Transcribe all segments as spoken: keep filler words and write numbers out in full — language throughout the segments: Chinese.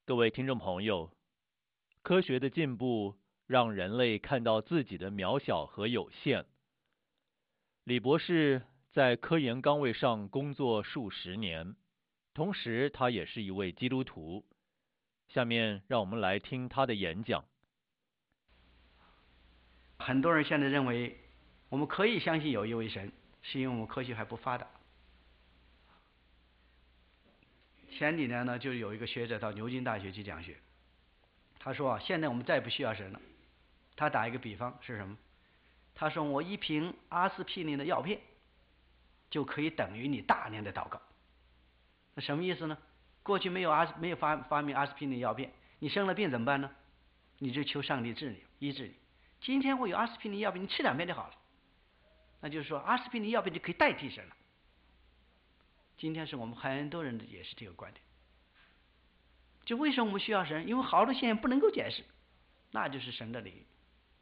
各位听众朋友，科学的进步让人类看到自己的渺小和有限。李博士在科研岗位上工作数十年，同时他也是一位基督徒。下面让我们来听他的演讲。 很多人现在认为我们可以相信有一位神，是因为我们科学还不发达。前几年呢，就有一个学者到牛津大学去讲学，他说啊，现在我们再不需要神了。他打一个比方是什么？他说我一瓶阿司匹林的药片就可以等于你大量的祷告。那什么意思呢？过去没有阿没有发发明阿司匹林药片，你生了病怎么办呢？你就求上帝治你医治你。今天我有阿司匹林药片，你吃两片就好了。那就是说阿司匹林药片就可以代替神了。今天是我们很多人的也是这个观点。就为什么我们需要神？因为好多现象不能够解释，那就是神的领域。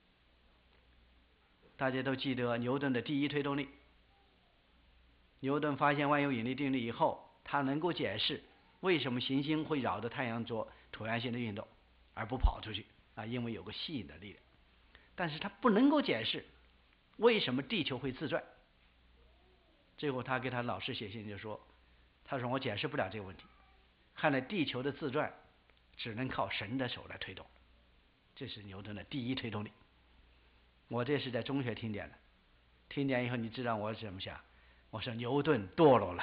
大家都记得牛顿的第一推动力。牛顿发现万有引力定律以后，他能够解释为什么行星会绕着太阳做椭圆形的运动，而不跑出去啊，因为有个吸引的力量。但是他不能够解释为什么地球会自转。最后他给他老师写信就说，他说我解释不了这个问题，看来地球的自转只能靠神的手来推动。这是牛顿的第一推动力。我这是在中学听见的，听见以后你知道我怎么想？我说牛顿堕落了，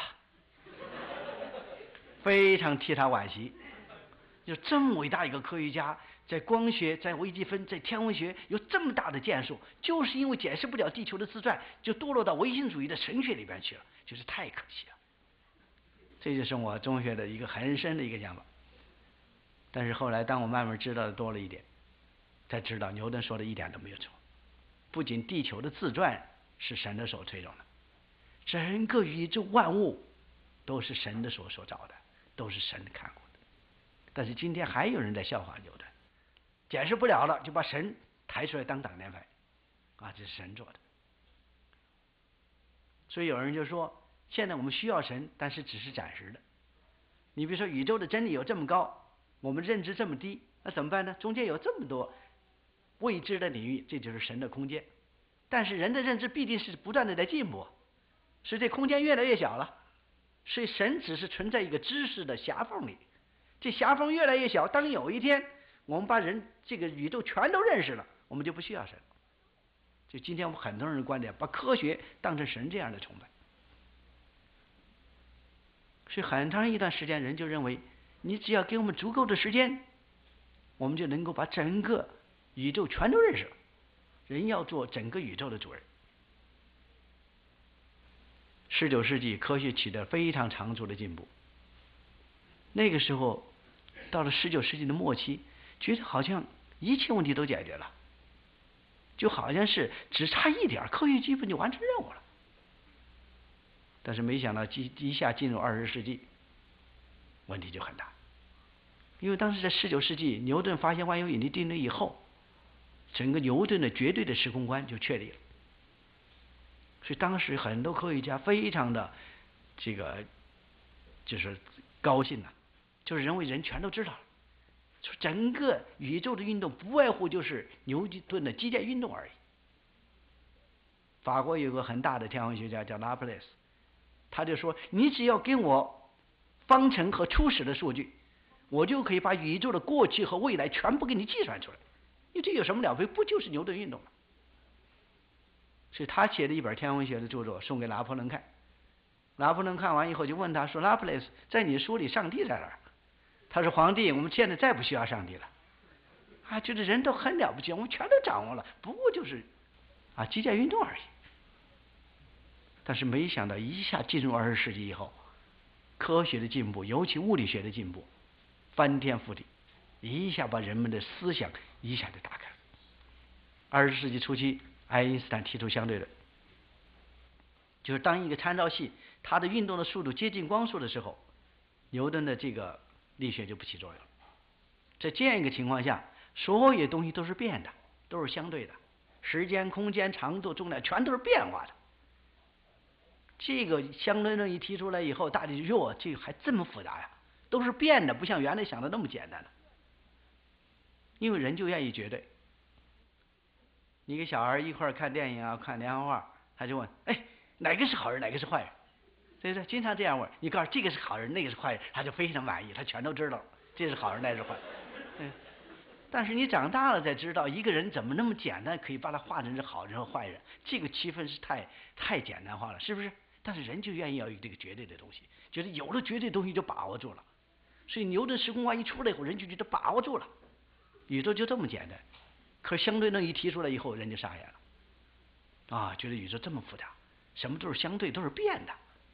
非常替他惋惜。就这么伟大一个科学家，在光学、在微积分、在天文学有这么大的建树，就是因为解释不了地球的自转，就堕落到唯心主义的神学里边去了，就是太可惜了。这就是我中学的一个很深的一个想法。但是后来当我慢慢知道的多了一点，才知道牛顿说的一点都没有错。不仅地球的自转是神的手推动的，整个宇宙万物都是神的手所造的，都是神看过的。但是今天还有人在笑话牛顿，解释不了了就把神抬出来当挡箭牌啊，这是神做的。所以有人就说，现在我们需要神，但是只是暂时的。你比如说宇宙的真理有这么高，我们认知这么低，那怎么办呢？中间有这么多未知的领域，这就是神的空间。但是人的认知必定是不断的在进步，所以这空间越来越小了。所以神只是存在一个知识的狭缝里，这狭缝越来越小，当有一天我们把人这个宇宙全都认识了，我们就不需要神。就今天我们很多人的观点，把科学当成神这样的崇拜。所以很长一段时间人就认为，你只要给我们足够的时间，我们就能够把整个宇宙全都认识了。人要做整个宇宙的主人。十九世纪科学取得非常长足的进步。那个时候到了十九世纪的末期，觉得好像一切问题都解决了，就好像是只差一点，科学基本就完成任务了。但是没想到一下进入二十世纪，问题就很大。因为当时在十九世纪牛顿发现万有引力定律以后，整个牛顿的绝对的时空观就确立了。所以当时很多科学家非常的这个就是高兴啊，就是认为人全都知道了，说整个宇宙的运动不外乎就是牛顿的机械运动而已。法国有个很大的天文学家叫拉普雷斯，他就说，你只要给我方程和初始的数据，我就可以把宇宙的过去和未来全部给你计算出来。因为这有什么了不起？不就是牛顿运动吗？所以他写了一本天文学的著作送给拿破仑看。拿破仑看完以后就问他说，拉普雷斯，在你书里上帝在哪儿？他说，皇帝，我们现在再不需要上帝了啊，觉得人都很了不起，我们全都掌握了，不过就是啊机械运动而已。但是没想到一下进入二十世纪以后，科学的进步，尤其物理学的进步，翻天覆地，一下把人们的思想一下就打开了。二十世纪初期，爱因斯坦提出相对论，就是当一个参照系它的运动的速度接近光速的时候，牛顿的这个力学就不起作用了。在这样一个情况下，所有东西都是变的，都是相对的，时间、空间、长度、重量全都是变化的。这个相对论一提出来以后，大家就哟，这个还这么复杂呀， 都是变的，不像原来想的那么简单了。因为人就愿意绝对。你给小孩一块儿看电影啊，看连环画，他就问：哎，哪个是好人，哪个是坏人？对不对？经常这样问。你告诉这个是好人，那个是坏人，他就非常满意，他全都知道了，这是好人，那是坏人。对。但是你长大了才知道，一个人怎么那么简单可以把他画成是好人和坏人？这个区分是太太简单化了，是不是？但是人就愿意要有这个绝对的东西，觉得有了绝对东西就把握住了。所以牛顿时空观一出来以后，人就觉得把握住了，宇宙就这么简单。可是相对论一提出来以后，人就傻眼了，啊，觉得宇宙这么复杂，什么都是相对，都是变的。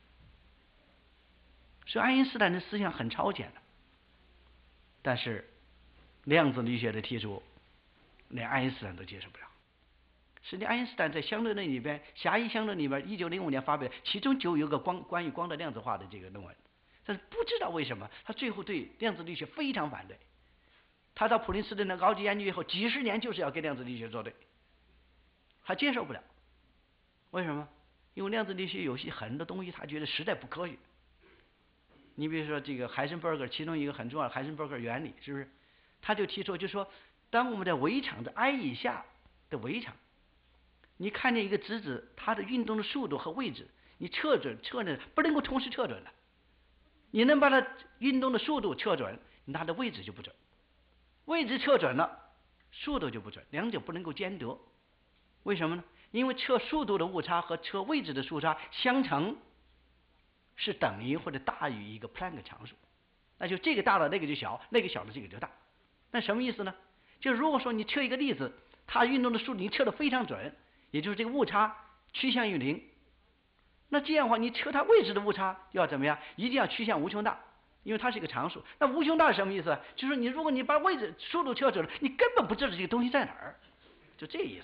所以爱因斯坦的思想很超前的，但是量子力学的提出，连爱因斯坦都接受不了。实际爱因斯坦在相对论里边，狭义相对论里边，一九零五年发表，其中就有个光关于光的量子化的这个论文，但是不知道为什么，他最后对量子力学非常反对。他到普林斯顿的高级研究以后，几十年就是要跟量子力学作对，他接受不了。为什么？因为量子力学有些很多东西，他觉得实在不科学。你比如说这个海森堡格，其中一个很重要的海森堡格原理，是不是？他就提出，就说当我们在围场的 I 以下的围场，你看见一个质子，它的运动的速度和位置，你测准测准不能够同时测准的。你能把它运动的速度测准，它的位置就不准；位置测准了，速度就不准，两者不能够兼得。为什么呢？因为测速度的误差和测位置的误差相乘是等于或者大于一个普朗克常数，那就这个大了那个就小，那个小了这个就大。那什么意思呢？就是如果说你测一个粒子，它运动的速度你测得非常准，也就是这个误差趋向于零，那这样的话你测它位置的误差要怎么样？一定要趋向无穷大，因为它是一个常数。那无穷大是什么意思？就是你如果你把位置速度测准了，你根本不知道这个东西在哪儿，就这意思。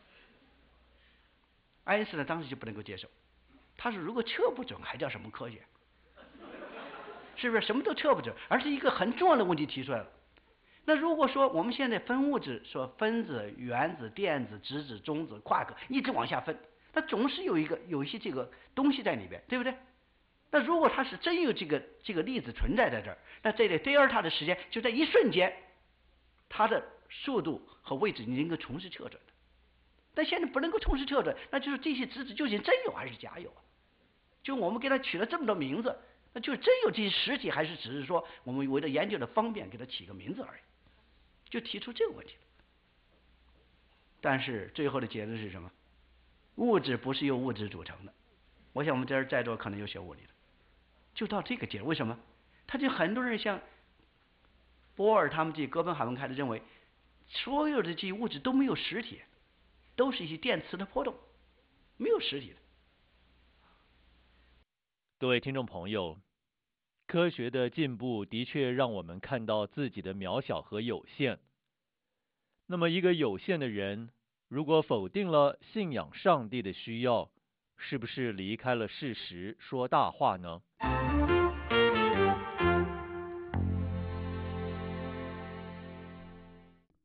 爱因斯坦当时就不能够接受，他说如果测不准还叫什么科学？是不是什么都测不准？而是一个很重要的问题提出来了。那如果说我们现在分物质，说分子、原子、电子、质子、中子、夸克，一直往下分，它总是有一个有一些这个东西在里边，对不对？那如果它是真有这个这个粒子存在在这儿，那这里德尔塔的时间就在一瞬间，它的速度和位置你能够同时测准的。但现在不能够同时测准，那就是这些质子究竟真有还是假有啊？就我们给它取了这么多名字，那就是真有这些实体，还是只是说我们为了研究的方便给它起个名字而已？就提出这个问题了。但是最后的结论是什么？物质不是由物质组成的。我想我们这儿在座可能有学物理的，就到这个结论。为什么？他就很多人像波尔他们这些哥本哈根开始认为，所有的这些物质都没有实体，都是一些电磁的波动，没有实体的。 各位听众朋友，科学的进步的确让我们看到自己的渺小和有限。那么一个有限的人，如果否定了信仰上帝的需要，是不是离开了事实说大话呢？